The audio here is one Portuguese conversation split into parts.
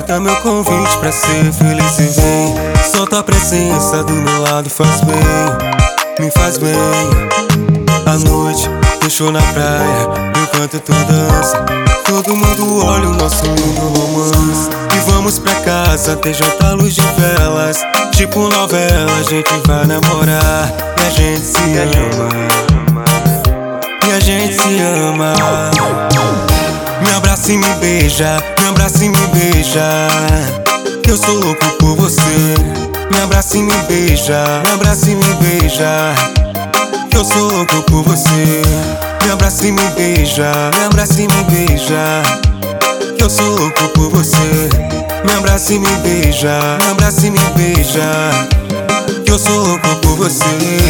Aceita meu convite pra ser feliz e vem. Só tua presença do meu lado faz bem, me faz bem. A noite deixou na praia, enquanto tu dança. Todo mundo olha o nosso lindo romance. E vamos pra casa ter jantar à luz de velas. Tipo novela, a gente vai namorar. E a gente se ama, e a gente se ama. Me abraça e me beija, me abraça e me beija, que eu sou louco por você. Me abraça e me beija, me abraça e me beija, que eu sou louco por você. Me abraça e me beija, me abraça e me beija, que eu sou louco por você. Me abraça e me beija, me abraça e me beija, que eu sou louco por você.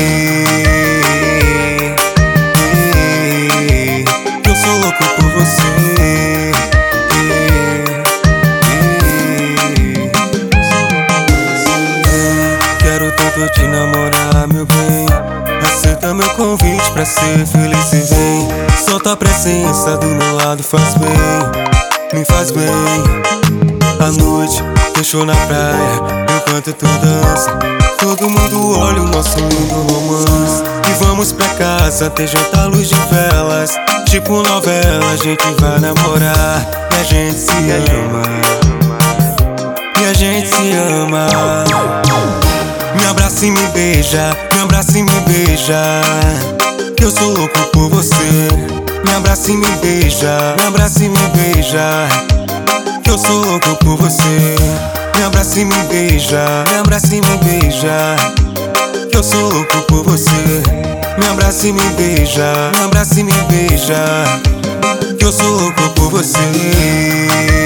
Que eu sou louco por você. Quero tanto te namorar, meu bem. Aceita meu convite pra ser feliz e vem. Só tua presença do meu lado faz bem, me faz bem. A noite deixou na praia, enquanto tu dança. Todo mundo olha o nosso lindo romance. E vamos pra casa ter jantar à luz de velas. Tipo novela, a gente vai namorar. E a gente se ama, e a gente se ama. Me abraça e me beija, me abraça e me beija, que eu sou louco por você. Me abraça e me beija, me abraça e me beija, que eu sou louco por você. Me abraça e me beija, me abraça e me beija, que eu sou louco por você. Me abraça e me beija, me abraça e me beija, que eu sou louco por você.